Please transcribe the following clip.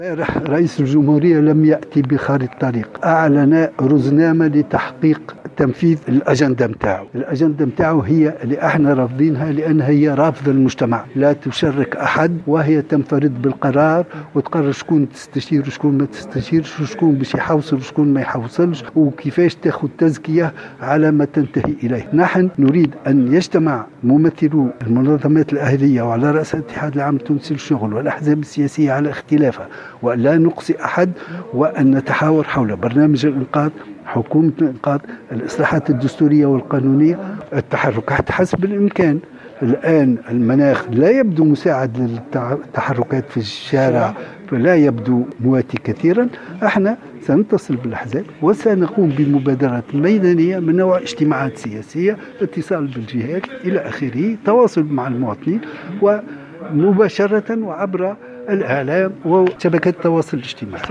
رئيس الجمهورية لم يأتي بخارطة طريق، أعلن رزنامة لتحقيق تنفيذ الأجندة متاعه. الأجندة متاعه هي اللي احنا رافضينها، لأنها هي رافضة المجتمع، لا تشرك أحد، وهي تنفرد بالقرار وتقرر شكون تستشير وشكون ما تستشيرش، وشكون باش يحوصل وشكون ما يحوصلش، وكيفاش تاخذ تزكية على ما تنتهي إليه. نحن نريد أن يجتمع ممثلو المنظمات الأهلية وعلى رأس الاتحاد العام التونسي للشغل والأحزاب السياسية على اختلافها، وأن لا نقصي أحد، وأن نتحاور حول برنامج الإنقاذ، حكومة الإنقاذ، الإصلاحات الدستورية والقانونية، التحرك حسب الإمكان. الآن المناخ لا يبدو مساعد للتحركات في الشارع، فلا يبدو مواتي كثيرا. احنا سنتصل بالأحزاب وسنقوم بمبادرات ميدانية من نوع اجتماعات سياسية، اتصال بالجهات إلى آخره، تواصل مع المواطنين ومباشرة وعبر الإعلام وشبكات التواصل الاجتماعي.